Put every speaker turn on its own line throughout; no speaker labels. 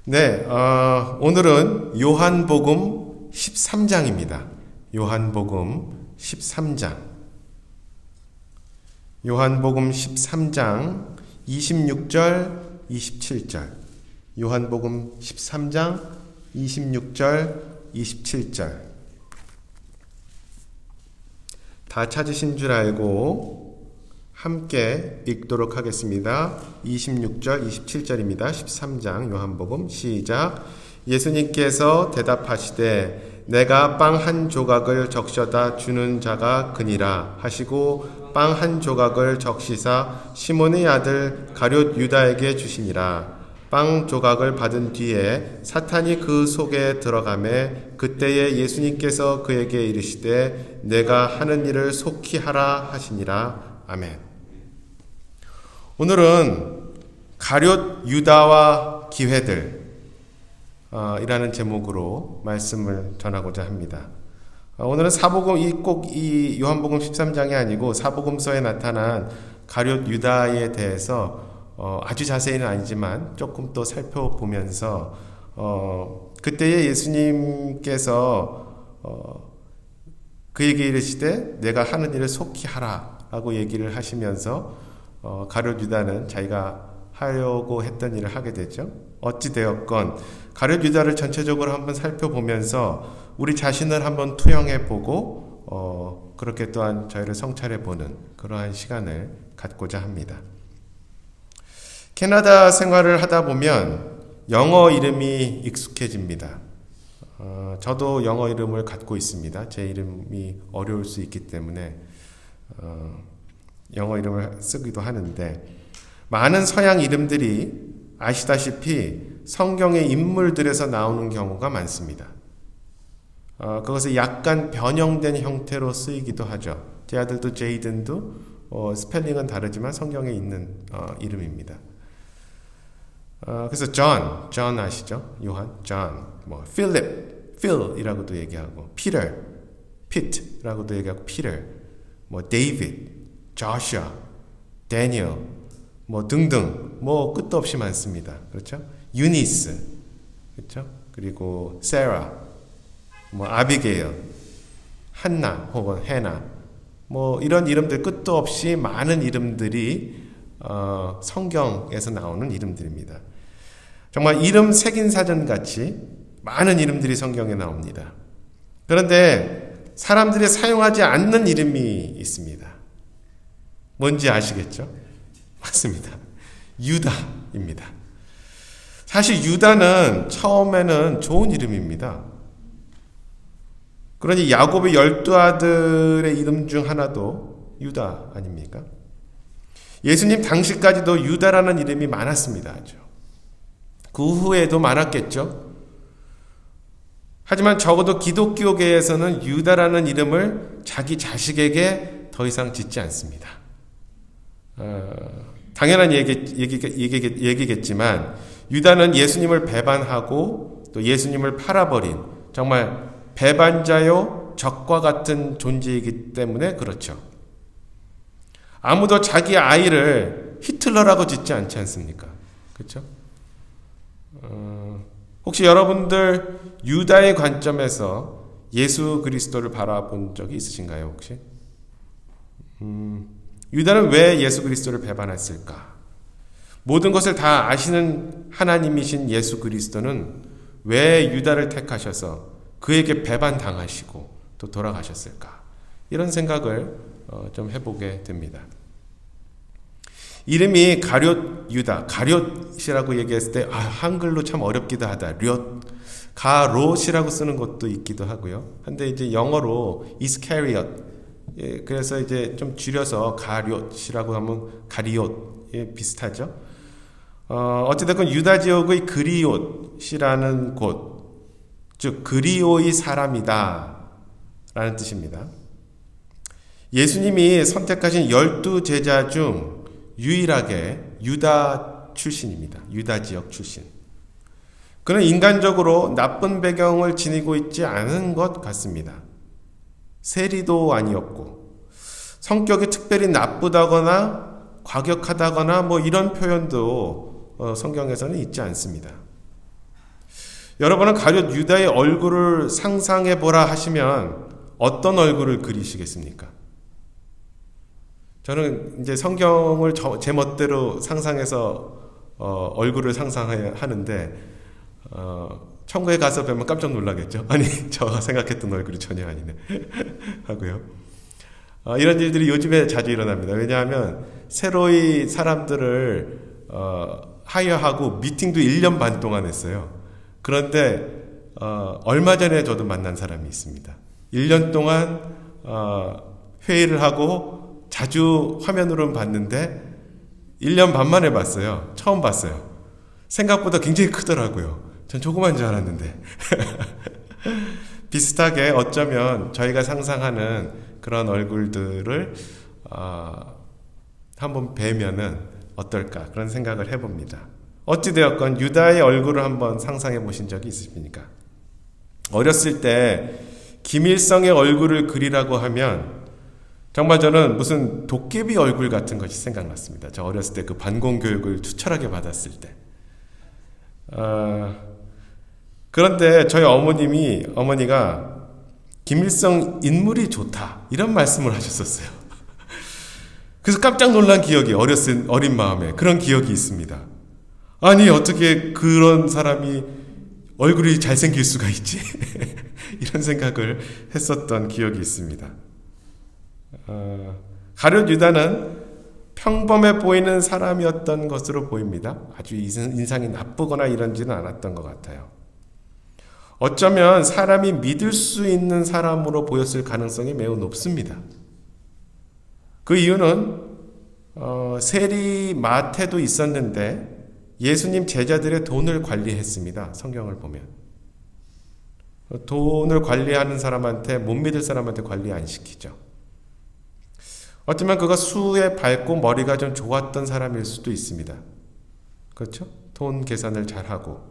네, 오늘은 요한복음 13장입니다. 요한복음 13장. 요한복음 13장 26절, 27절. 요한복음 13장 26절, 27절. 다 찾으신 줄 알고 함께 읽도록 하겠습니다. 26절, 27절입니다. 13장 요한복음 시작. 예수님께서 대답하시되 내가 빵 한 조각을 적셔다 주는 자가 그니라 하시고 빵 한 조각을 적시사 시몬의 아들 가룟 유다에게 주시니라. 빵 조각을 받은 뒤에 사탄이 그 속에 들어가매 그때에 예수님께서 그에게 이르시되 내가 하는 일을 속히 하라 하시니라. 아멘. 오늘은 가룟 유다와 기회들 이라는 제목으로 말씀을 전하고자 합니다. 오늘은 사복음 꼭 이 요한복음 13장이 아니고 사복음서에 나타난 가룟 유다에 대해서 아주 자세히는 아니지만 조금 또 살펴보면서 그때에 예수님께서 그에게 이르시되 내가 하는 일을 속히 하라 라고 얘기를 하시면서 가룟 유다는 자기가 하려고 했던 일을 하게 되죠. 어찌되었건 가룟 유다를 전체적으로 한번 살펴보면서 우리 자신을 한번 투영해보고 그렇게 또한 저희를 성찰해보는 그러한 시간을 갖고자 합니다. 캐나다 생활을 하다 보면 영어 이름이 익숙해집니다. 저도 영어 이름을 갖고 있습니다. 제 이름이 어려울 수 있기 때문에 영어 이름을 쓰기도 하는데 많은 서양 이름들이 아시다시피 성경의 인물들에서 나오는 경우가 많습니다. 그것을 약간 변형된 형태로 쓰이기도 하죠. 제 아들도 제이든도 스펠링은 다르지만 성경에 있는 이름입니다. 그래서 존 아시죠? 요한, 존, 필립, 필이라고도 얘기하고, 피터, 피트라고도 얘기하고, 피터, 데이비드, 조슈아, 데니엘, 등등, 끝도 없이 많습니다. 그렇죠? 유니스, 그렇죠? 그리고 세라, 아비게일, 한나 혹은 해나, 이런 이름들 끝도 없이 많은 이름들이 성경에서 나오는 이름들입니다. 정말 이름 색인 사전 같이 많은 이름들이 성경에 나옵니다. 그런데 사람들이 사용하지 않는 이름이 있습니다. 뭔지 아시겠죠? 맞습니다. 유다입니다. 사실 유다는 처음에는 좋은 이름입니다. 그러니 야곱의 12아들의 이름 중 하나도 유다 아닙니까? 예수님 당시까지도 유다라는 이름이 많았습니다. 그 후에도 많았겠죠. 하지만 적어도 기독교계에서는 유다라는 이름을 자기 자식에게 더 이상 짓지 않습니다. 당연한 얘기겠지만 유다는 예수님을 배반하고 또 예수님을 팔아버린 정말 배반자요 적과 같은 존재이기 때문에 그렇죠. 아무도 자기 아이를 히틀러라고 짓지 않지 않습니까? 그렇죠? 혹시 여러분들 유다의 관점에서 예수 그리스도를 바라본 적이 있으신가요? 혹시? 유다는 왜 예수 그리스도를 배반했을까? 모든 것을 다 아시는 하나님이신 예수 그리스도는 왜 유다를 택하셔서 그에게 배반당하시고 또 돌아가셨을까? 이런 생각을 좀 해보게 됩니다. 이름이 가룟 유다, 가룟이라고 얘기했을 때 한글로 참 어렵기도 하다. 가롯이라고 쓰는 것도 있기도 하고요. 근데 이제 영어로 이스카리엇, 그래서 이제 좀 줄여서 가룟이라고 하면 가리옷, 비슷하죠. 어찌됐건 유다 지역의 그리옷이라는 곳, 즉 그리오의 사람이다 라는 뜻입니다. 예수님이 선택하신 12제자 중 유일하게 유다 출신입니다. 유다 지역 출신. 그는 인간적으로 나쁜 배경을 지니고 있지 않은 것 같습니다. 세리도 아니었고 성격이 특별히 나쁘다거나 과격하다거나 이런 표현도 성경에서는 있지 않습니다. 여러분은 가룟 유다의 얼굴을 상상해 보라 하시면 어떤 얼굴을 그리시겠습니까? 저는 이제 성경을 제 멋대로 상상해서 얼굴을 상상하는데 천국에 가서 뵈면 깜짝 놀라겠죠. 아니 저 생각했던 얼굴이 전혀 아니네 하고요. 이런 일들이 요즘에 자주 일어납니다. 왜냐하면 새로이 사람들을 하이어하고 미팅도 1년 반 동안 했어요. 그런데 얼마 전에 저도 만난 사람이 있습니다. 1년 동안 회의를 하고 자주 화면으로는 봤는데 1년 반 만에 봤어요. 처음 봤어요. 생각보다 굉장히 크더라고요. 전 조그만 줄 알았는데 비슷하게 어쩌면 저희가 상상하는 그런 얼굴들을 한번 뵈면은 어떨까 그런 생각을 해봅니다. 어찌되었건 유다의 얼굴을 한번 상상해 보신 적이 있으십니까? 어렸을 때 김일성의 얼굴을 그리라고 하면 정말 저는 무슨 도깨비 얼굴 같은 것이 생각났습니다. 저 어렸을 때 그 반공교육을 투철하게 받았을 때. 그런데 저희 어머니가 김일성 인물이 좋다 이런 말씀을 하셨었어요. 그래서 깜짝 놀란 기억이 어린 마음에 그런 기억이 있습니다. 아니 어떻게 그런 사람이 얼굴이 잘생길 수가 있지? 이런 생각을 했었던 기억이 있습니다. 가룟 유다는 평범해 보이는 사람이었던 것으로 보입니다. 아주 인상이 나쁘거나 이런지는 않았던 것 같아요. 어쩌면 사람이 믿을 수 있는 사람으로 보였을 가능성이 매우 높습니다. 그 이유는 세리 마태도 있었는데 예수님 제자들의 돈을 관리했습니다. 성경을 보면. 돈을 관리하는 사람한테 못 믿을 사람한테 관리 안 시키죠. 어쩌면 그가 수에 밝고 머리가 좀 좋았던 사람일 수도 있습니다. 그렇죠? 돈 계산을 잘하고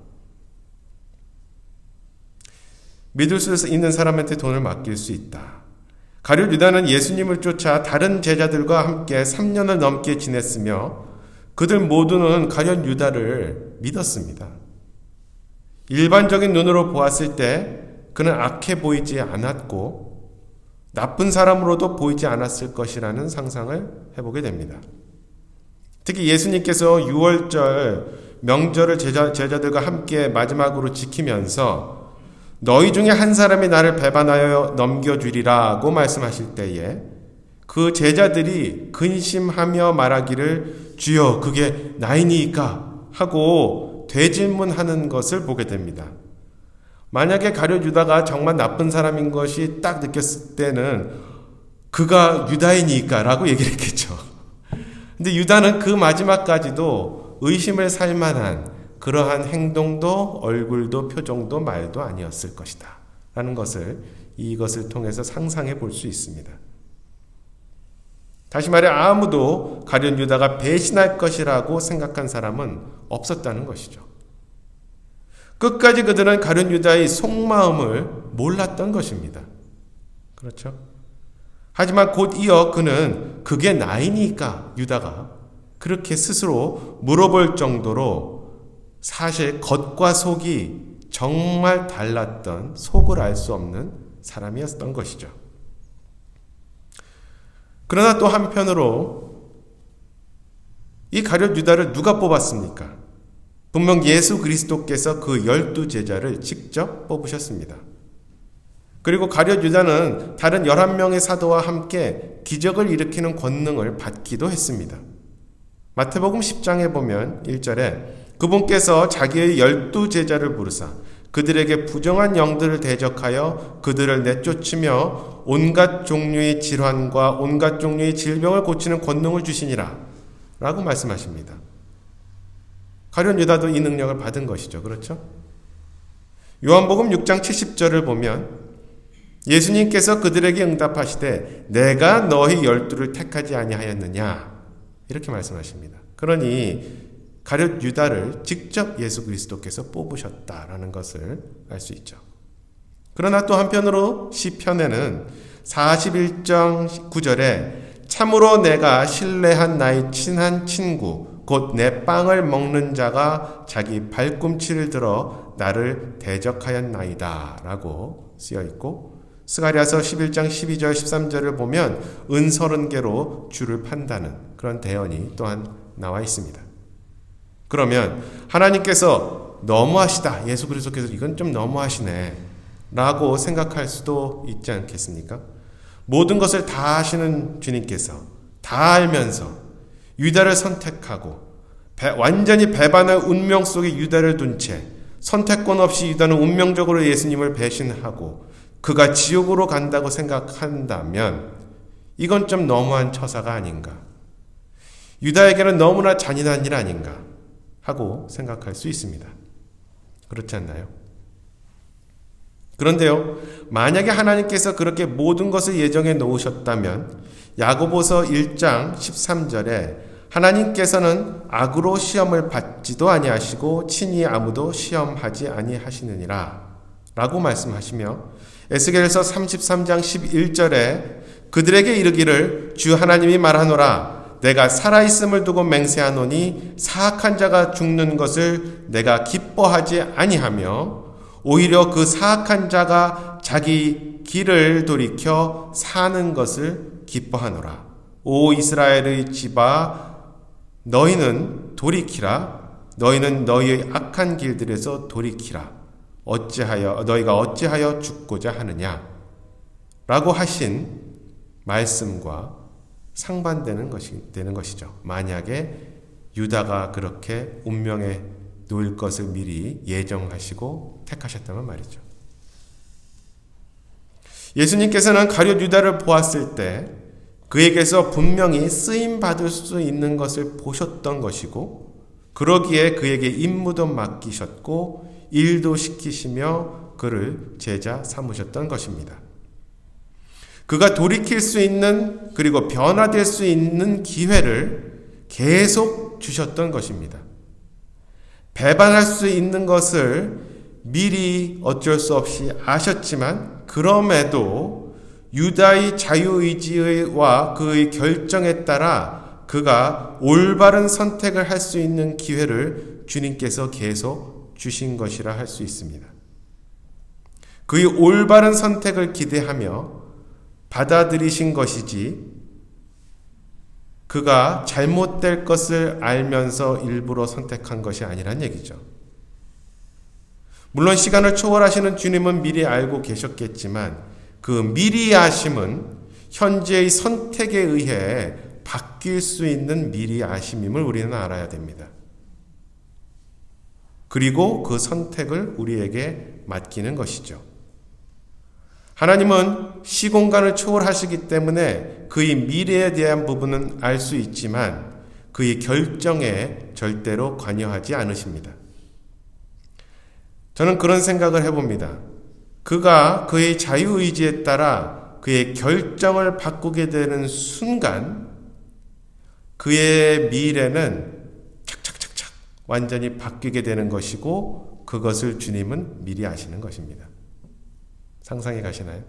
믿을 수 있는 사람한테 돈을 맡길 수 있다. 가룟 유다는 예수님을 쫓아 다른 제자들과 함께 3년을 넘게 지냈으며 그들 모두는 가룟 유다를 믿었습니다. 일반적인 눈으로 보았을 때 그는 악해 보이지 않았고 나쁜 사람으로도 보이지 않았을 것이라는 상상을 해보게 됩니다. 특히 예수님께서 6월절 명절을 제자들과 함께 마지막으로 지키면서 너희 중에 한 사람이 나를 배반하여 넘겨주리라고 말씀하실 때에 그 제자들이 근심하며 말하기를 주여 그게 나이니까 하고 되질문하는 것을 보게 됩니다. 만약에 가룟 유다가 정말 나쁜 사람인 것이 딱 느꼈을 때는 그가 유다이니까 라고 얘기를 했겠죠. 근데 유다는 그 마지막까지도 의심을 살 만한 그러한 행동도 얼굴도 표정도 말도 아니었을 것이다 라는 것을 이것을 통해서 상상해 볼 수 있습니다. 다시 말해 아무도 가룟 유다가 배신할 것이라고 생각한 사람은 없었다는 것이죠. 끝까지 그들은 가룟 유다의 속마음을 몰랐던 것입니다. 그렇죠? 하지만 곧 이어 그는 그게 나이니까 유다가 그렇게 스스로 물어볼 정도로 사실 겉과 속이 정말 달랐던 속을 알 수 없는 사람이었던 것이죠. 그러나 또 한편으로 이 가룟 유다를 누가 뽑았습니까? 분명 예수 그리스도께서 그 12제자를 직접 뽑으셨습니다. 그리고 가룟 유다는 다른 11명의 사도와 함께 기적을 일으키는 권능을 받기도 했습니다. 마태복음 10장에 보면 1절에 그분께서 자기의 12제자를 부르사 그들에게 부정한 영들을 대적하여 그들을 내쫓으며 온갖 종류의 질환과 온갖 종류의 질병을 고치는 권능을 주시니라 라고 말씀하십니다. 가룟 유다도 이 능력을 받은 것이죠. 그렇죠? 요한복음 6장 70절을 보면 예수님께서 그들에게 응답하시되 내가 너희 12를 택하지 아니하였느냐 이렇게 말씀하십니다. 그러니 가룟 유다를 직접 예수 그리스도께서 뽑으셨다라는 것을 알 수 있죠. 그러나 또 한편으로 시편에는 41장 9절에 참으로 내가 신뢰한 나의 친한 친구 곧 내 빵을 먹는 자가 자기 발꿈치를 들어 나를 대적하였나이다 라고 쓰여 있고, 스가랴서 11장 12절 13절을 보면 은 30개로 주를 판다는 그런 대언이 또한 나와 있습니다. 그러면 하나님께서 너무하시다, 예수 그리스도께서 이건 좀 너무하시네 라고 생각할 수도 있지 않겠습니까? 모든 것을 다 아시는 주님께서 다 알면서 유다를 선택하고 완전히 배반의 운명 속에 유다를 둔 채 선택권 없이 유다는 운명적으로 예수님을 배신하고 그가 지옥으로 간다고 생각한다면 이건 좀 너무한 처사가 아닌가, 유다에게는 너무나 잔인한 일 아닌가 하고 생각할 수 있습니다. 그렇지 않나요? 그런데요, 만약에 하나님께서 그렇게 모든 것을 예정해 놓으셨다면 야고보서 1장 13절에 하나님께서는 악으로 시험을 받지도 아니하시고 친히 아무도 시험하지 아니하시느니라 라고 말씀하시며, 에스겔서 33장 11절에 그들에게 이르기를 주 하나님이 말하노라, 내가 살아있음을 두고 맹세하노니 사악한 자가 죽는 것을 내가 기뻐하지 아니하며 오히려 그 사악한 자가 자기 길을 돌이켜 사는 것을 기뻐하노라. 오 이스라엘의 집아, 너희는 돌이키라. 너희는 너희의 악한 길들에서 돌이키라. 너희가 어찌하여 죽고자 하느냐 라고 하신 말씀과 상반되는 되는 것이죠. 만약에 유다가 그렇게 운명에 놓일 것을 미리 예정하시고 택하셨다면 말이죠. 예수님께서는 가룟 유다를 보았을 때 그에게서 분명히 쓰임받을 수 있는 것을 보셨던 것이고, 그러기에 그에게 임무도 맡기셨고 일도 시키시며 그를 제자 삼으셨던 것입니다. 그가 돌이킬 수 있는, 그리고 변화될 수 있는 기회를 계속 주셨던 것입니다. 배반할 수 있는 것을 미리 어쩔 수 없이 아셨지만 그럼에도 유다의 자유의지와 그의 결정에 따라 그가 올바른 선택을 할 수 있는 기회를 주님께서 계속 주신 것이라 할 수 있습니다. 그의 올바른 선택을 기대하며 받아들이신 것이지 그가 잘못될 것을 알면서 일부러 선택한 것이 아니란 얘기죠. 물론 시간을 초월하시는 주님은 미리 알고 계셨겠지만 그 미리 아심은 현재의 선택에 의해 바뀔 수 있는 미리 아심임을 우리는 알아야 됩니다. 그리고 그 선택을 우리에게 맡기는 것이죠. 하나님은 시공간을 초월하시기 때문에 그의 미래에 대한 부분은 알 수 있지만 그의 결정에 절대로 관여하지 않으십니다. 저는 그런 생각을 해봅니다. 그가 그의 자유의지에 따라 그의 결정을 바꾸게 되는 순간 그의 미래는 착착착착 완전히 바뀌게 되는 것이고 그것을 주님은 미리 아시는 것입니다. 상상이 가시나요?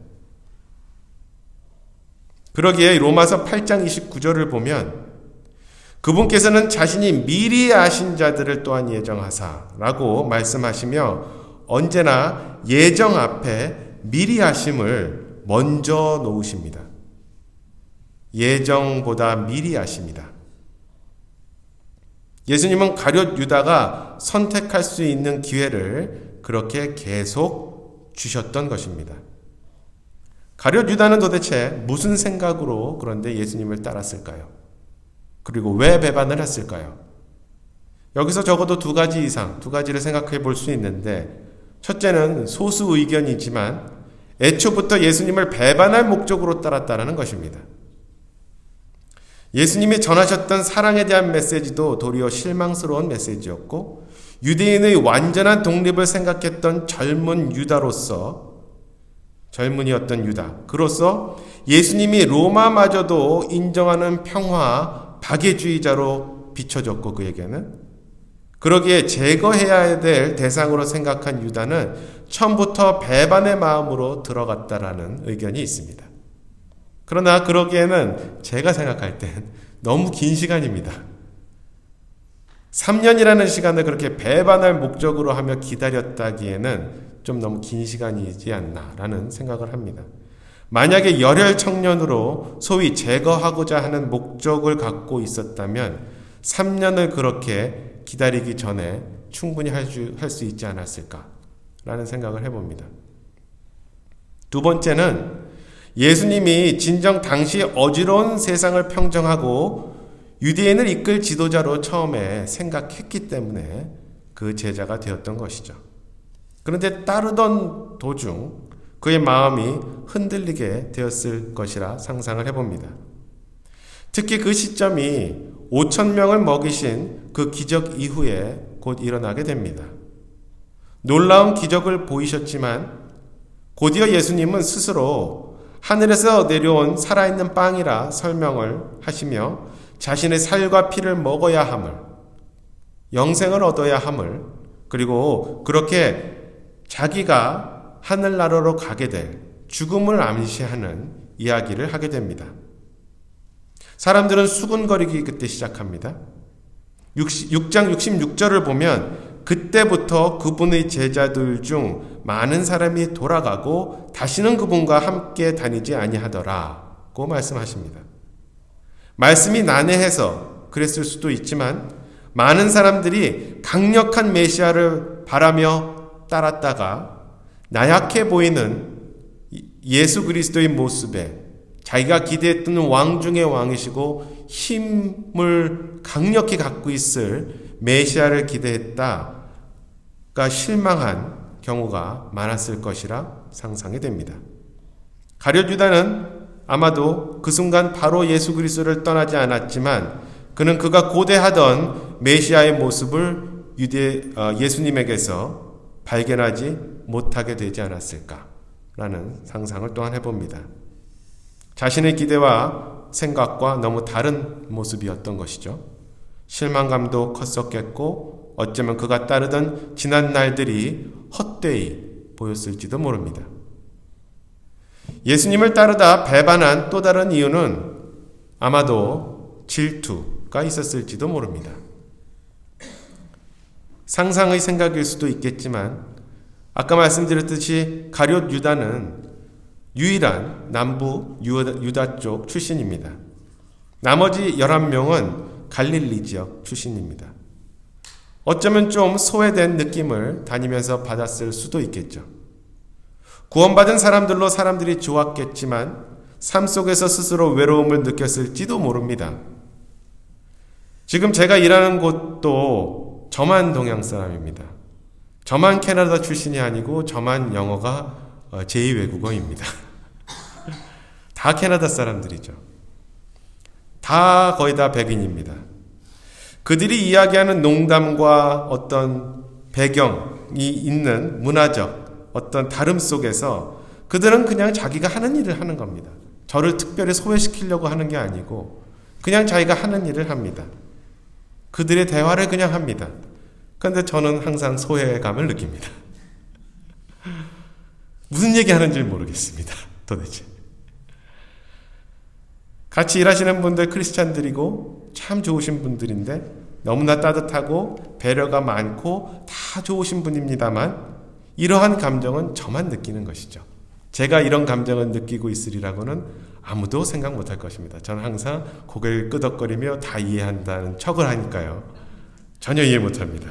그러기에 로마서 8장 29절을 보면 그분께서는 자신이 미리 아신 자들을 또한 예정하사라고 말씀하시며 언제나 예정 앞에 미리 아심을 먼저 놓으십니다. 예정보다 미리 아십니다. 예수님은 가룟 유다가 선택할 수 있는 기회를 그렇게 계속 주셨던 것입니다. 가룟 유다는 도대체 무슨 생각으로 그런데 예수님을 따랐을까요? 그리고 왜 배반을 했을까요? 여기서 적어도 두 가지를 생각해 볼 수 있는데, 첫째는 소수 의견이지만 애초부터 예수님을 배반할 목적으로 따랐다는 것입니다. 예수님이 전하셨던 사랑에 대한 메시지도 도리어 실망스러운 메시지였고, 유대인의 완전한 독립을 생각했던 젊은이였던 유다, 그로서 예수님이 로마마저도 인정하는 평화 박애주의자로 비춰졌고 그에게는 그러기에 제거해야 될 대상으로 생각한 유다는 처음부터 배반의 마음으로 들어갔다라는 의견이 있습니다. 그러나 그러기에는 제가 생각할 땐 너무 긴 시간입니다. 3년이라는 시간을 그렇게 배반할 목적으로 하며 기다렸다기에는 좀 너무 긴 시간이지 않나라는 생각을 합니다. 만약에 열혈 청년으로 소위 제거하고자 하는 목적을 갖고 있었다면 3년을 그렇게 기다리기 전에 충분히 할 수 있지 않았을까라는 생각을 해봅니다. 두 번째는 예수님이 진정 당시 어지러운 세상을 평정하고 유대인을 이끌 지도자로 처음에 생각했기 때문에 그 제자가 되었던 것이죠. 그런데 따르던 도중 그의 마음이 흔들리게 되었을 것이라 상상을 해봅니다. 특히 그 시점이 5,000명을 먹이신 그 기적 이후에 곧 일어나게 됩니다. 놀라운 기적을 보이셨지만 곧이어 예수님은 스스로 하늘에서 내려온 살아있는 빵이라 설명을 하시며 자신의 살과 피를 먹어야 함을, 영생을 얻어야 함을, 그리고 그렇게 자기가 하늘나라로 가게 될 죽음을 암시하는 이야기를 하게 됩니다. 사람들은 수군거리기 그때 시작합니다. 6장 66절을 보면 그때부터 그분의 제자들 중 많은 사람이 돌아가고 다시는 그분과 함께 다니지 아니하더라고 말씀하십니다. 말씀이 난해해서 그랬을 수도 있지만 많은 사람들이 강력한 메시아를 바라며 따랐다가 나약해 보이는 예수 그리스도의 모습에 자기가 기대했던 왕 중의 왕이시고 힘을 강력히 갖고 있을 메시아를 기대했다가 실망한 경우가 많았을 것이라 상상이 됩니다. 가룟 유다는 아마도 그 순간 바로 예수 그리스도를 떠나지 않았지만 그는 그가 고대하던 메시아의 모습을 예수님에게서 발견하지 못하게 되지 않았을까라는 상상을 또한 해봅니다. 자신의 기대와 생각과 너무 다른 모습이었던 것이죠. 실망감도 컸었겠고 어쩌면 그가 따르던 지난 날들이 헛되이 보였을지도 모릅니다. 예수님을 따르다 배반한 또 다른 이유는 아마도 질투가 있었을지도 모릅니다. 상상의 생각일 수도 있겠지만 아까 말씀드렸듯이 가룟 유다는 유일한 남부 유다 쪽 출신입니다. 나머지 11명은 갈릴리 지역 출신입니다. 어쩌면 좀 소외된 느낌을 다니면서 받았을 수도 있겠죠. 구원받은 사람들로 사람들이 좋았겠지만 삶 속에서 스스로 외로움을 느꼈을지도 모릅니다. 지금 제가 일하는 곳도 저만 동양 사람입니다. 저만 캐나다 출신이 아니고 저만 영어가 제2외국어입니다. 다 캐나다 사람들이죠. 다 거의 다 백인입니다. 그들이 이야기하는 농담과 어떤 배경이 있는 문화적 어떤 다름 속에서 그들은 그냥 자기가 하는 일을 하는 겁니다. 저를 특별히 소외시키려고 하는 게 아니고 그냥 자기가 하는 일을 합니다. 그들의 대화를 그냥 합니다. 그런데 저는 항상 소외감을 느낍니다. 무슨 얘기하는지 모르겠습니다. 도대체. 같이 일하시는 분들 크리스찬들이고 참 좋으신 분들인데 너무나 따뜻하고 배려가 많고 다 좋으신 분입니다만 이러한 감정은 저만 느끼는 것이죠. 제가 이런 감정을 느끼고 있으리라고는 아무도 생각 못할 것입니다. 저는 항상 고개를 끄덕거리며 다 이해한다는 척을 하니까요. 전혀 이해 못합니다.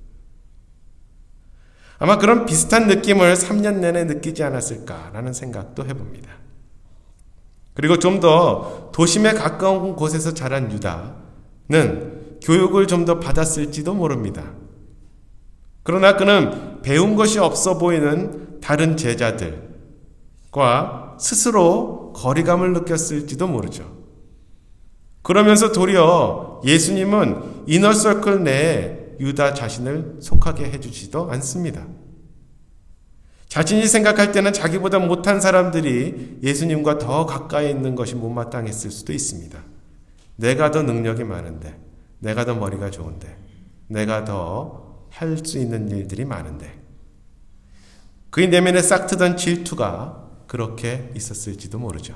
아마 그런 비슷한 느낌을 3년 내내 느끼지 않았을까라는 생각도 해봅니다. 그리고 좀 더 도심에 가까운 곳에서 자란 유다는 교육을 좀 더 받았을지도 모릅니다. 그러나 그는 배운 것이 없어 보이는 다른 제자들과 스스로 거리감을 느꼈을지도 모르죠. 그러면서 도리어 예수님은 이너서클 내에 유다 자신을 속하게 해주지도 않습니다. 자신이 생각할 때는 자기보다 못한 사람들이 예수님과 더 가까이 있는 것이 못마땅했을 수도 있습니다. 내가 더 능력이 많은데, 내가 더 머리가 좋은데, 내가 더 할 수 있는 일들이 많은데, 그의 내면에 싹트던 질투가 그렇게 있었을지도 모르죠.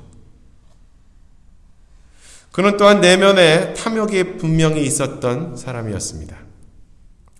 그는 또한 내면에 탐욕이 분명히 있었던 사람이었습니다.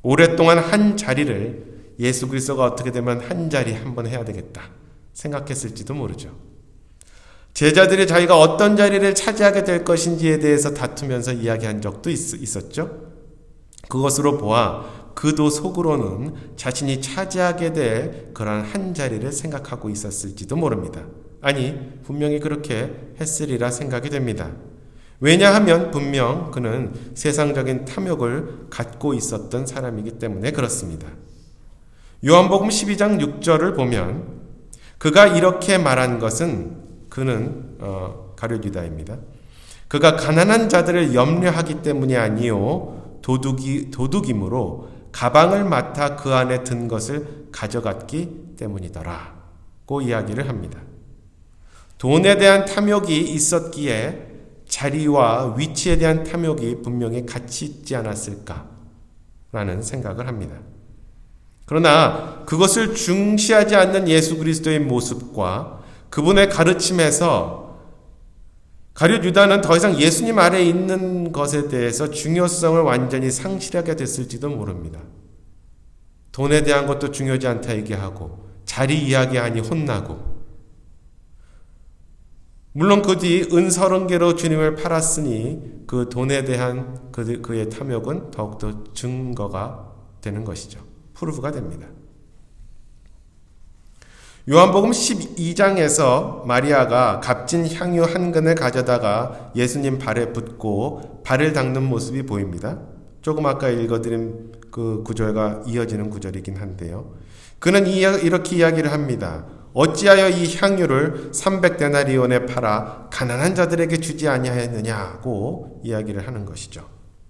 오랫동안 한 자리를 예수 그리스도가 어떻게 되면 한 자리 한번 해야 되겠다 생각했을지도 모르죠. 제자들이 자기가 어떤 자리를 차지하게 될 것인지에 대해서 다투면서 이야기한 적도 있었죠. 그것으로 보아 그도 속으로는 자신이 차지하게 될 그러한 한 자리를 생각하고 있었을지도 모릅니다. 아니, 분명히 그렇게 했으리라 생각이 됩니다. 왜냐하면 분명 그는 세상적인 탐욕을 갖고 있었던 사람이기 때문에 그렇습니다. 요한복음 12장 6절을 보면 그가 이렇게 말한 것은 그는 가룟 유다입니다. 그가 가난한 자들을 염려하기 때문이 아니요 도둑이므로 가방을 맡아 그 안에 든 것을 가져갔기 때문이더라고 이야기를 합니다. 돈에 대한 탐욕이 있었기에 자리와 위치에 대한 탐욕이 분명히 같이 있지 않았을까라는 생각을 합니다. 그러나 그것을 중시하지 않는 예수 그리스도의 모습과 그분의 가르침에서 가룟 유다는 더 이상 예수님 아래에 있는 것에 대해서 중요성을 완전히 상실하게 됐을지도 모릅니다. 돈에 대한 것도 중요하지 않다 얘기하고 자리 이야기하니 혼나고, 물론 그 뒤 은 30개로 주님을 팔았으니 그 돈에 대한 그의 탐욕은 더욱더 증거가 되는 것이죠. 프루브가 됩니다. 요한복음 12장에서 마리아가 값진 향유 한 근을 가져다가 예수님 발에 붓고 발을 닦는 모습이 보입니다. 조금 아까 읽어드린 그 구절과 이어지는 구절이긴 한데요. 그는 이렇게 이야기를 합니다. 어찌하여 이 향유를 300데나리온에 팔아 가난한 자들에게 주지 아니하였느냐고 이야기를 하는 것이죠.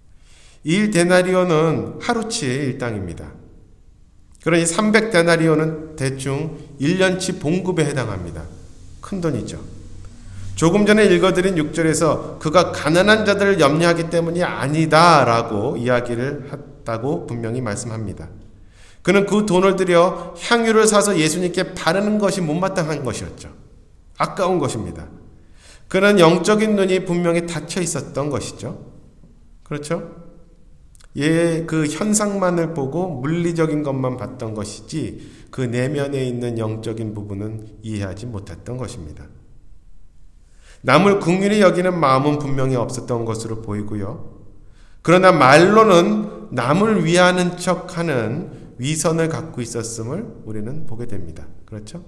1데나리온은 하루치 일당입니다. 그러니 300데나리온은 대충 1년치 봉급에 해당합니다. 큰 돈이죠. 조금 전에 읽어드린 6절에서 그가 가난한 자들을 염려하기 때문이 아니다라고 이야기를 했다고 분명히 말씀합니다. 그는 그 돈을 들여 향유를 사서 예수님께 바르는 것이 못마땅한 것이었죠. 아까운 것입니다. 그는 영적인 눈이 분명히 닫혀 있었던 것이죠. 그렇죠? 그 현상만을 보고 물리적인 것만 봤던 것이지 그 내면에 있는 영적인 부분은 이해하지 못했던 것입니다. 남을 긍휼히 여기는 마음은 분명히 없었던 것으로 보이고요. 그러나 말로는 남을 위하는 척하는 위선을 갖고 있었음을 우리는 보게 됩니다. 그렇죠?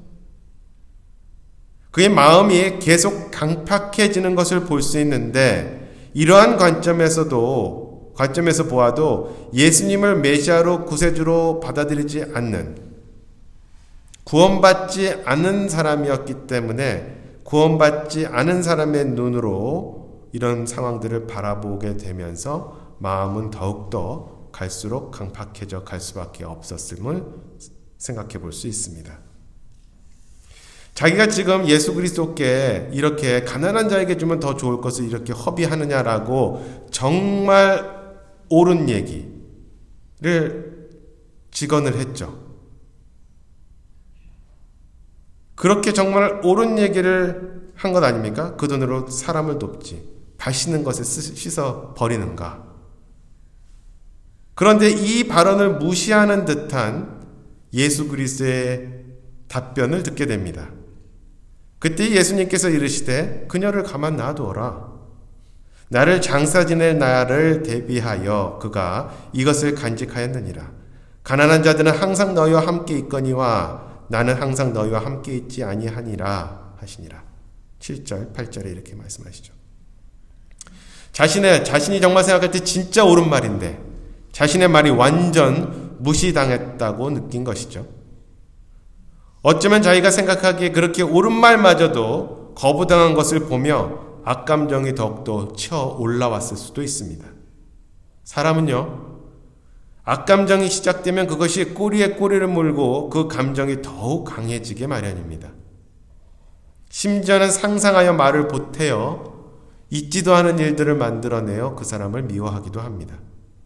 그의 마음이 계속 강팍해지는 것을 볼 수 있는데, 이러한 관점에서 보아도 예수님을 메시아로 구세주로 받아들이지 않는, 구원받지 않은 사람이었기 때문에 구원받지 않은 사람의 눈으로 이런 상황들을 바라보게 되면서 마음은 더욱더 갈수록 강팍해져 갈 수밖에 없었음을 생각해 볼 수 있습니다. 자기가 지금 예수 그리스도께 이렇게 가난한 자에게 주면 더 좋을 것을 이렇게 허비하느냐라고 정말 옳은 얘기를 직언을 했죠. 그렇게 정말 옳은 얘기를 한 것 아닙니까? 그 돈으로 사람을 돕지, 발 씻는 것에 씻어 버리는가? 그런데 이 발언을 무시하는 듯한 예수 그리스도의 답변을 듣게 됩니다. 그때 예수님께서 이르시되 그녀를 가만 놔두어라. 나를 장사 지낼 날을 대비하여 그가 이것을 간직하였느니라. 가난한 자들은 항상 너희와 함께 있거니와 나는 항상 너희와 함께 있지 아니하니라 하시니라. 7절, 8절에 이렇게 말씀하시죠. 자신이 정말 생각할 때 진짜 옳은 말인데 자신의 말이 완전 무시당했다고 느낀 것이죠. 어쩌면 자기가 생각하기에 그렇게 옳은 말마저도 거부당한 것을 보며 악감정이 더욱더 치어 올라왔을 수도 있습니다. 사람은요, 악감정이 시작되면 그것이 꼬리에 꼬리를 물고 그 감정이 더욱 강해지게 마련입니다. 심지어는 상상하여 말을 보태어 있지도 않은 일들을 만들어내어 그 사람을 미워하기도 합니다.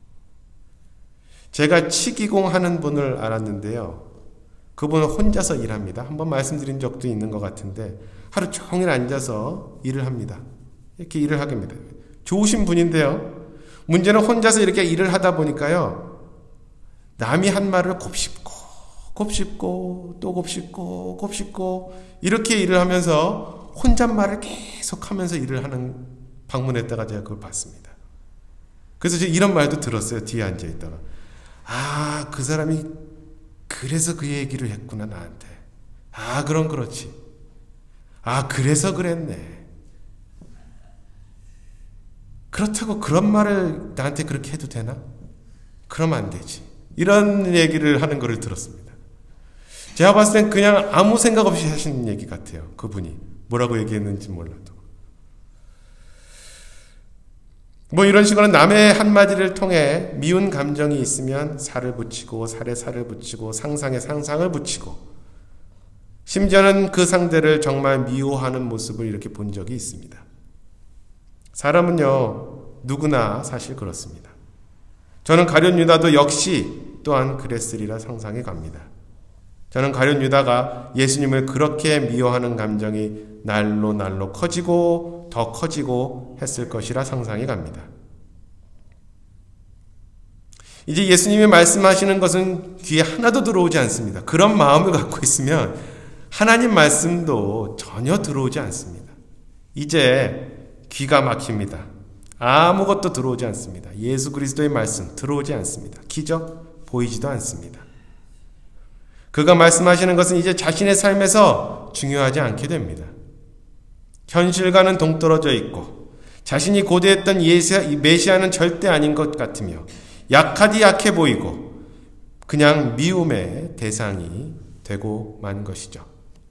제가 치기공 하는 분을 알았는데요. 그분은 혼자서 일합니다. 한번 말씀드린 적도 있는 것 같은데 하루 종일 앉아서 일을 합니다. 이렇게 일을 하게 됩니다. 좋으신 분인데요. 문제는 혼자서 이렇게 일을 하다 보니까요. 남이 한 말을 곱씹고 또 곱씹고 이렇게 일을 하면서 혼잣말을 계속하면서 일을 하는 방문했다가 제가 그걸 봤습니다. 그래서 제가 이런 말도 들었어요. 뒤에 앉아있다가. 아, 그 사람이 그래서 그 얘기를 했구나 나한테. 아, 그럼 그렇지. 아, 그래서 그랬네. 그렇다고 그런 말을 나한테 그렇게 해도 되나? 그러면 안 되지. 이런 얘기를 하는 거를 들었습니다. 제가 봤을 땐 그냥 아무 생각 없이 하시는 얘기 같아요. 그분이 뭐라고 얘기했는지 몰라도. 뭐 이런 식으로 남의 한마디를 통해 미운 감정이 있으면 살을 붙이고 살에 살을 붙이고 상상에 상상을 붙이고 심지어는 그 상대를 정말 미워하는 모습을 이렇게 본 적이 있습니다. 사람은요, 누구나 사실 그렇습니다. 저는 가룟 유다도 역시 또한 그랬으리라 상상해 갑니다. 저는 가룟 유다가 예수님을 그렇게 미워하는 감정이 날로 커지고 더 커지고 했을 것이라 상상해 갑니다. 이제 예수님이 말씀하시는 것은 귀에 하나도 들어오지 않습니다. 그런 마음을 갖고 있으면 하나님 말씀도 전혀 들어오지 않습니다. 이제 귀가 막힙니다. 아무것도 들어오지 않습니다. 예수 그리스도의 말씀 들어오지 않습니다. 기적 보이지도 않습니다. 그가 말씀하시는 것은 이제 자신의 삶에서 중요하지 않게 됩니다. 현실과는 동떨어져 있고 자신이 고대했던 메시아는 절대 아닌 것 같으며 약하디 약해 보이고 그냥 미움의 대상이 되고 만 것이죠.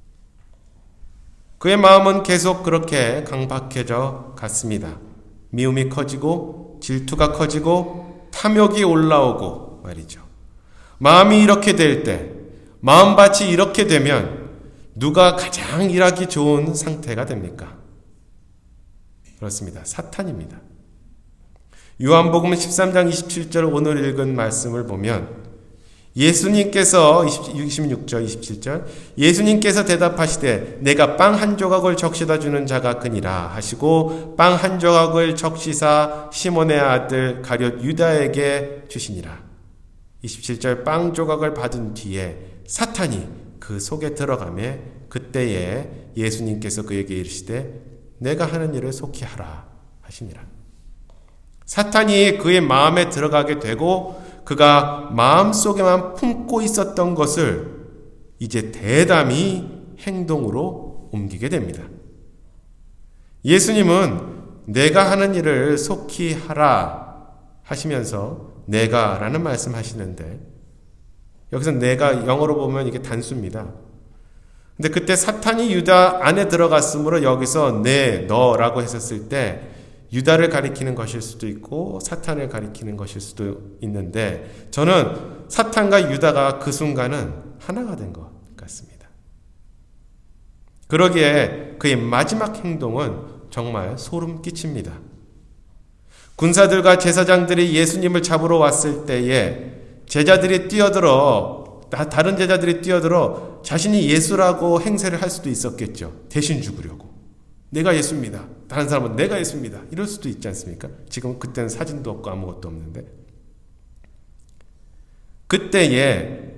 그의 마음은 계속 그렇게 강박해져 갔습니다. 미움이 커지고 질투가 커지고 탐욕이 올라오고 말이죠. 마음이 이렇게 될 때, 마음밭이 이렇게 되면 누가 가장 일하기 좋은 상태가 됩니까? 그렇습니다. 사탄입니다. 요한복음 13장 27절 오늘 읽은 말씀을 보면 예수님께서 26절 27절 예수님께서 대답하시되 내가 빵 한 조각을 적시다 주는 자가 그니라 하시고 빵 한 조각을 적시사 시몬의 아들 가룟 유다에게 주시니라. 27절 빵 조각을 받은 뒤에 사탄이 그 속에 들어가매 그때에 예수님께서 그에게 이르시되 내가 하는 일을 속히 하라 하시니라. 사탄이 그의 마음에 들어가게 되고 그가 마음속에만 품고 있었던 것을 이제 대담히 행동으로 옮기게 됩니다. 예수님은 내가 하는 일을 속히 하라 하시면서 내가 라는 말씀 하시는데 여기서 내가 영어로 보면 이게 단수입니다. 근데 그때 사탄이 유다 안에 들어갔으므로 여기서 너라고 했었을 때 유다를 가리키는 것일 수도 있고 사탄을 가리키는 것일 수도 있는데 저는 사탄과 유다가 그 순간은 하나가 된 것 같습니다. 그러기에 그의 마지막 행동은 정말 소름 끼칩니다. 군사들과 제사장들이 예수님을 잡으러 왔을 때에 제자들이 다른 제자들이 뛰어들어 자신이 예수라고 행세를 할 수도 있었겠죠. 대신 죽으려고. 내가 예수입니다. 다른 사람은 내가 예수입니다. 이럴 수도 있지 않습니까? 지금 그때는 사진도 없고 아무것도 없는데. 그때에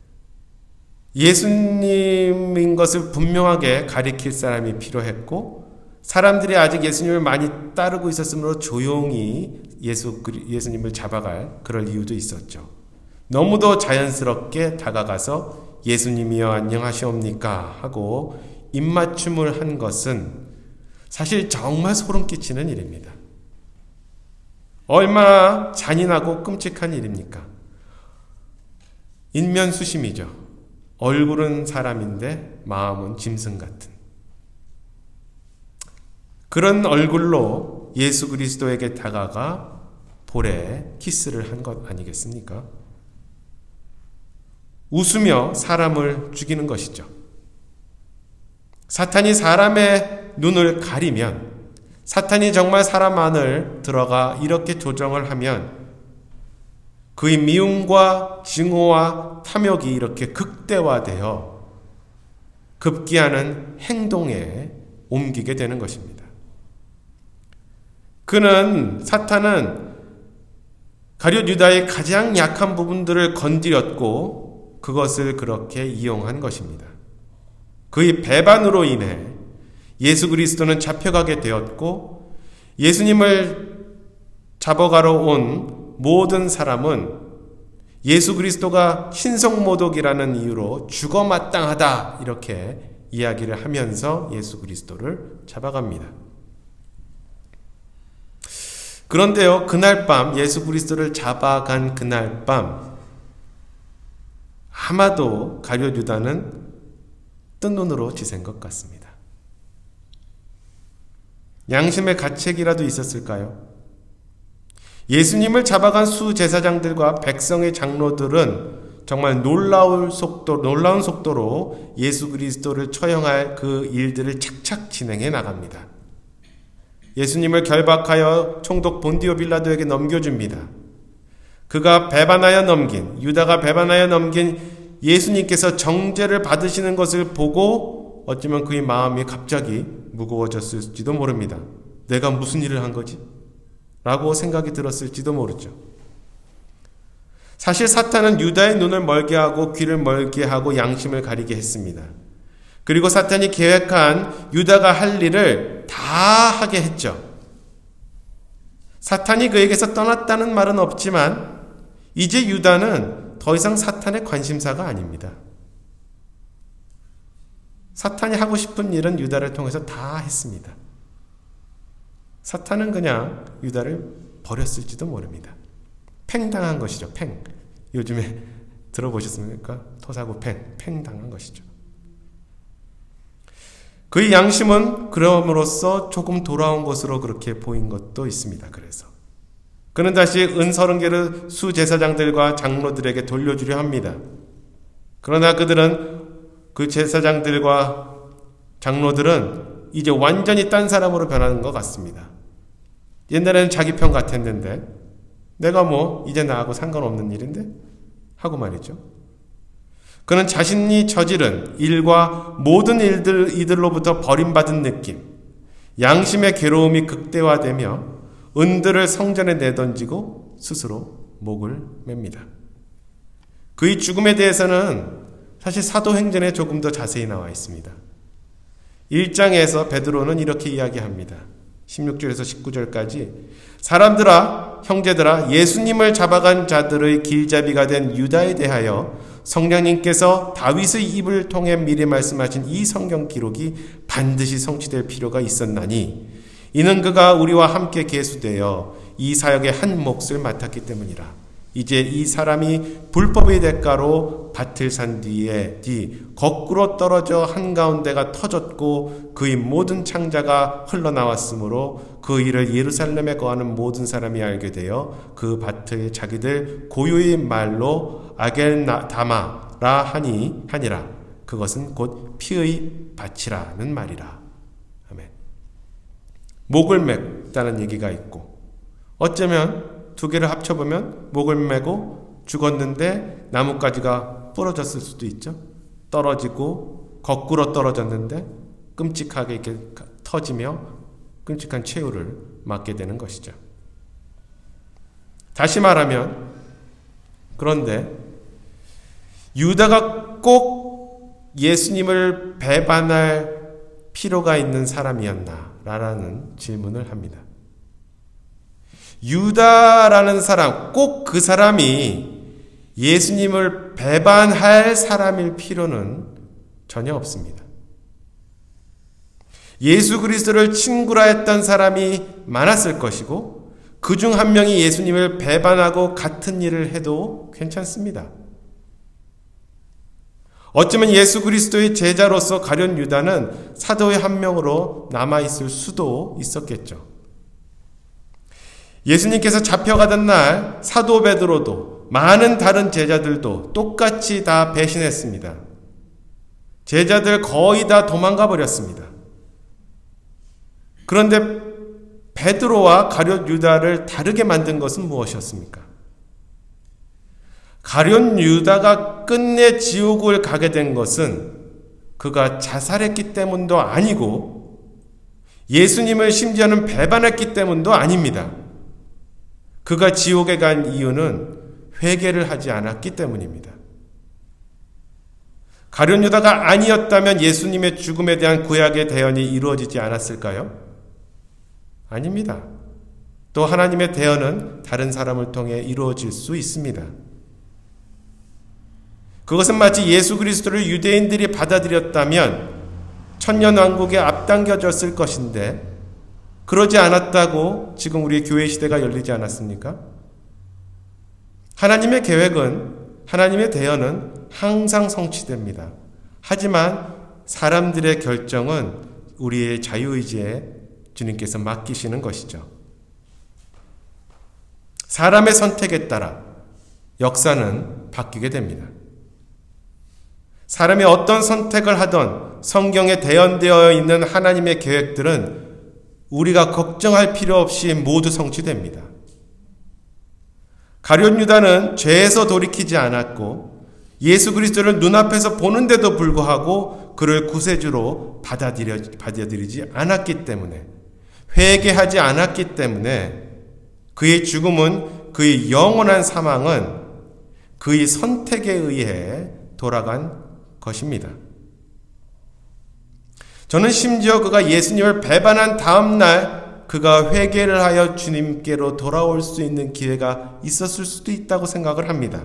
예수님인 것을 분명하게 가리킬 사람이 필요했고 사람들이 아직 예수님을 많이 따르고 있었으므로 조용히 예수님을 잡아갈 그럴 이유도 있었죠. 너무도 자연스럽게 다가가서 예수님이여 안녕하시옵니까 하고 입맞춤을 한 것은 사실 정말 소름 끼치는 일입니다. 얼마나 잔인하고 끔찍한 일입니까? 인면수심이죠. 얼굴은 사람인데 마음은 짐승 같은 그런 얼굴로 예수 그리스도에게 다가가 볼에 키스를 한 것 아니겠습니까? 웃으며 사람을 죽이는 것이죠. 사탄이 사람의 눈을 가리면 사탄이 정말 사람 안을 들어가 이렇게 조정을 하면 그의 미움과 증오와 탐욕이 이렇게 극대화되어 급기야는 행동에 옮기게 되는 것입니다. 사탄은 가룟 유다의 가장 약한 부분들을 건드렸고 그것을 그렇게 이용한 것입니다. 그의 배반으로 인해 예수 그리스도는 잡혀가게 되었고 예수님을 잡아가러 온 모든 사람은 예수 그리스도가 신성모독이라는 이유로 죽어 마땅하다 이렇게 이야기를 하면서 예수 그리스도를 잡아갑니다. 그런데요, 그날 밤 예수 그리스도를 잡아간 그날 밤 아마도 가룟 유다는 뜬 눈으로 지샌 것 같습니다. 양심의 가책이라도 있었을까요? 예수님을 잡아간 수제사장들과 백성의 장로들은 정말 놀라운 속도로 예수 그리스도를 처형할 그 일들을 착착 진행해 나갑니다. 예수님을 결박하여 총독 본디오 빌라도에게 넘겨줍니다. 유다가 배반하여 넘긴 예수님께서 정죄를 받으시는 것을 보고 어쩌면 그의 마음이 갑자기 무거워졌을지도 모릅니다. 내가 무슨 일을 한 거지? 라고 생각이 들었을지도 모르죠. 사실 사탄은 유다의 눈을 멀게 하고 귀를 멀게 하고 양심을 가리게 했습니다. 그리고 사탄이 계획한 유다가 할 일을 다 하게 했죠. 사탄이 그에게서 떠났다는 말은 없지만 이제 유다는 더 이상 사탄의 관심사가 아닙니다. 사탄이 하고 싶은 일은 유다를 통해서 다 했습니다. 사탄은 그냥 유다를 버렸을지도 모릅니다. 팽당한 것이죠. 팽. 요즘에 들어보셨습니까? 토사구 팽당한 것이죠. 그의 양심은 그럼으로써 조금 돌아온 것으로 그렇게 보인 것도 있습니다. 그래서 그는 다시 은 30개를 수제사장들과 장로들에게 돌려주려 합니다. 그러나 그 제사장들과 장로들은 이제 완전히 딴 사람으로 변하는 것 같습니다. 옛날에는 자기 편 같았는데 내가 이제 나하고 상관없는 일인데? 하고 말이죠. 그는 자신이 저지른 일과 모든 이들로부터 버림받은 느낌, 양심의 괴로움이 극대화되며 은들을 성전에 내던지고 스스로 목을 맵니다. 그의 죽음에 대해서는 사실 사도행전에 조금 더 자세히 나와 있습니다. 1장에서 베드로는 이렇게 이야기합니다. 16절에서 19절까지 사람들아, 형제들아, 예수님을 잡아간 자들의 길잡이가 된 유다에 대하여 성령님께서 다윗의 입을 통해 미리 말씀하신 이 성경 기록이 반드시 성취될 필요가 있었나니 이는 그가 우리와 함께 계수되어 이 사역의 한 몫을 맡았기 때문이라. 이제 이 사람이 불법의 대가로 밭을 산 뒤 거꾸로 떨어져 한가운데가 터졌고 그의 모든 창자가 흘러나왔으므로 그 일을 예루살렘에 거하는 모든 사람이 알게 되어 그 밭을 자기들 고유의 말로 아겔다마라 하니라. 그것은 곧 피의 밭이라는 말이라. 아멘. 목을 맸다는 얘기가 있고 어쩌면 두 개를 합쳐보면 목을 메고 죽었는데 나뭇가지가 부러졌을 수도 있죠. 떨어지고 거꾸로 떨어졌는데 끔찍하게 이렇게 터지며 끔찍한 최후를 맞게 되는 것이죠. 다시 말하면 그런데 유다가 꼭 예수님을 배반할 필요가 있는 사람이었나라는 질문을 합니다. 유다라는 사람, 꼭 그 사람이 예수님을 배반할 사람일 필요는 전혀 없습니다. 예수 그리스도를 친구라 했던 사람이 많았을 것이고 그 중 한 명이 예수님을 배반하고 같은 일을 해도 괜찮습니다. 어쩌면 예수 그리스도의 제자로서 가룟 유다는 사도의 한 명으로 남아있을 수도 있었겠죠. 예수님께서 잡혀가던 날 사도 베드로도 많은 다른 제자들도 똑같이 다 배신했습니다. 제자들 거의 다 도망가 버렸습니다. 그런데 베드로와 가룟 유다를 다르게 만든 것은 무엇이었습니까? 가룟 유다가 끝내 지옥을 가게 된 것은 그가 자살했기 때문도 아니고 예수님을 심지어는 배반했기 때문도 아닙니다. 그가 지옥에 간 이유는 회개를 하지 않았기 때문입니다. 가룟 유다가 아니었다면 예수님의 죽음에 대한 구약의 대언이 이루어지지 않았을까요? 아닙니다. 또 하나님의 대언은 다른 사람을 통해 이루어질 수 있습니다. 그것은 마치 예수 그리스도를 유대인들이 받아들였다면 천년왕국에 앞당겨졌을 것인데 그러지 않았다고 지금 우리 교회 시대가 열리지 않았습니까? 하나님의 계획은, 하나님의 대언은 항상 성취됩니다. 하지만 사람들의 결정은 우리의 자유의지에 주님께서 맡기시는 것이죠. 사람의 선택에 따라 역사는 바뀌게 됩니다. 사람이 어떤 선택을 하던 성경에 대언되어 있는 하나님의 계획들은 우리가 걱정할 필요 없이 모두 성취됩니다. 가룟 유다는 죄에서 돌이키지 않았고 예수 그리스도를 눈앞에서 보는데도 불구하고 그를 구세주로 받아들이지 않았기 때문에, 회개하지 않았기 때문에 그의 죽음은, 그의 영원한 사망은 그의 선택에 의해 돌아간 것입니다. 저는 심지어 그가 예수님을 배반한 다음 날 그가 회개를 하여 주님께로 돌아올 수 있는 기회가 있었을 수도 있다고 생각을 합니다.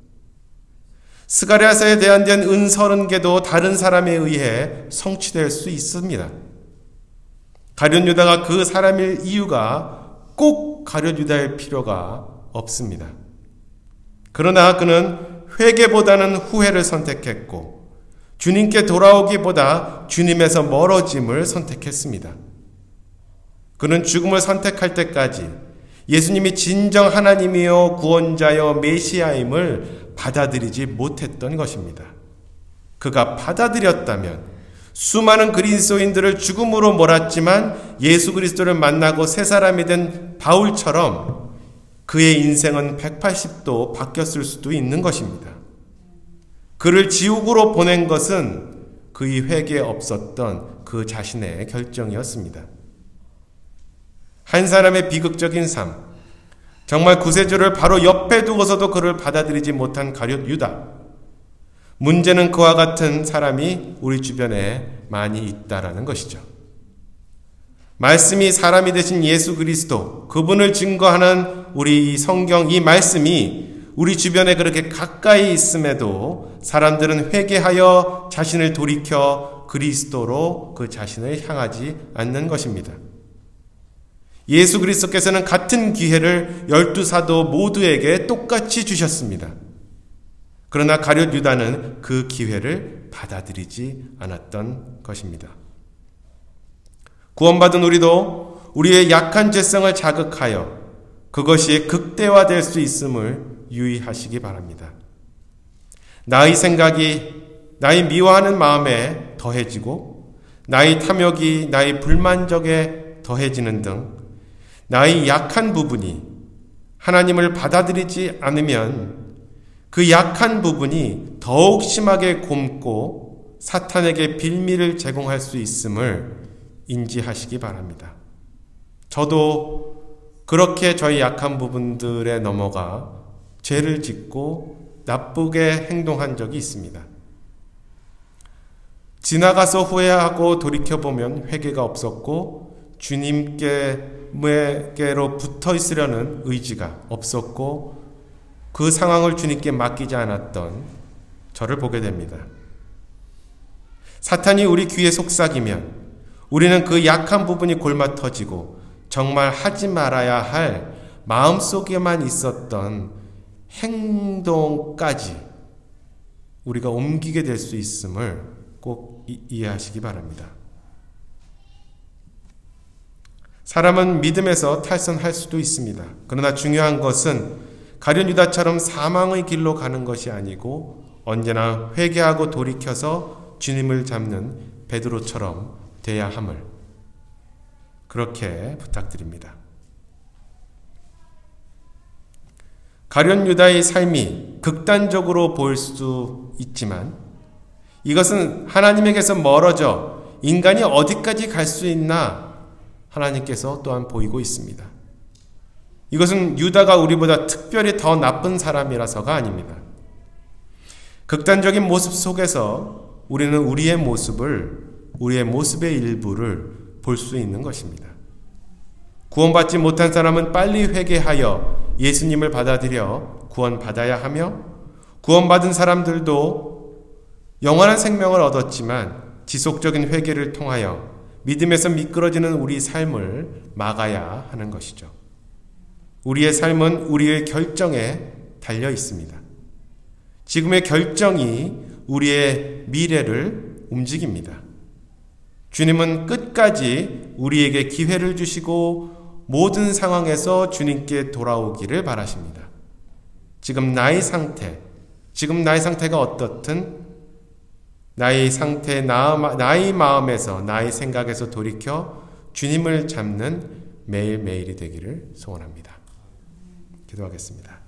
스가랴서에 대한 은 30개도 다른 사람에 의해 성취될 수 있습니다. 가룟 유다가 그 사람일 이유가 꼭 가룟 유다일 필요가 없습니다. 그러나 그는 회개보다는 후회를 선택했고 주님께 돌아오기보다 주님에서 멀어짐을 선택했습니다. 그는 죽음을 선택할 때까지 예수님이 진정 하나님이요 구원자요 메시아임을 받아들이지 못했던 것입니다. 그가 받아들였다면 수많은 그리스도인들을 죽음으로 몰았지만 예수 그리스도를 만나고 새 사람이 된 바울처럼 그의 인생은 180도 바뀌었을 수도 있는 것입니다. 그를 지옥으로 보낸 것은 그의 회개에 없었던 그 자신의 결정이었습니다. 한 사람의 비극적인 삶, 정말 구세주를 바로 옆에 두고서도 그를 받아들이지 못한 가룟 유다. 문제는 그와 같은 사람이 우리 주변에 많이 있다라는 것이죠. 말씀이 사람이 되신 예수 그리스도, 그분을 증거하는 우리 성경 이 말씀이 우리 주변에 그렇게 가까이 있음에도 사람들은 회개하여 자신을 돌이켜 그리스도로 그 자신을 향하지 않는 것입니다. 예수 그리스도께서는 같은 기회를 12사도 모두에게 똑같이 주셨습니다. 그러나 가룟 유다는 그 기회를 받아들이지 않았던 것입니다. 구원받은 우리도 우리의 약한 죄성을 자극하여 그것이 극대화될 수 있음을 유의하시기 바랍니다. 나의 생각이 나의 미워하는 마음에 더해지고 나의 탐욕이 나의 불만족에 더해지는 등 나의 약한 부분이 하나님을 받아들이지 않으면 그 약한 부분이 더욱 심하게 곪고 사탄에게 빌미를 제공할 수 있음을 인지하시기 바랍니다. 저도 그렇게 저희 약한 부분들에 넘어가 죄를 짓고 나쁘게 행동한 적이 있습니다. 지나가서 후회하고 돌이켜보면 회개가 없었고 주님께로 붙어 있으려는 의지가 없었고 그 상황을 주님께 맡기지 않았던 저를 보게 됩니다. 사탄이 우리 귀에 속삭이면 우리는 그 약한 부분이 골마 터지고 정말 하지 말아야 할 마음속에만 있었던 행동까지 우리가 옮기게 될 수 있음을 꼭 이해하시기 바랍니다. 사람은 믿음에서 탈선할 수도 있습니다. 그러나 중요한 것은 가룟 유다처럼 사망의 길로 가는 것이 아니고 언제나 회개하고 돌이켜서 주님을 잡는 베드로처럼 돼야 함을 그렇게 부탁드립니다. 가룟 유다의 삶이 극단적으로 보일 수 있지만 이것은 하나님에게서 멀어져 인간이 어디까지 갈 수 있나 하나님께서 또한 보이고 있습니다. 이것은 유다가 우리보다 특별히 더 나쁜 사람이라서가 아닙니다. 극단적인 모습 속에서 우리는 우리의 모습의 일부를 볼 수 있는 것입니다. 구원받지 못한 사람은 빨리 회개하여 예수님을 받아들여 구원받아야 하며, 구원받은 사람들도 영원한 생명을 얻었지만 지속적인 회개를 통하여 믿음에서 미끄러지는 우리 삶을 막아야 하는 것이죠. 우리의 삶은 우리의 결정에 달려 있습니다. 지금의 결정이 우리의 미래를 움직입니다. 주님은 끝까지 우리에게 기회를 주시고 모든 상황에서 주님께 돌아오기를 바라십니다. 지금 나의 상태가 어떻든 나의 마음에서, 나의 생각에서 돌이켜 주님을 잡는 매일매일이 되기를 소원합니다. 기도하겠습니다.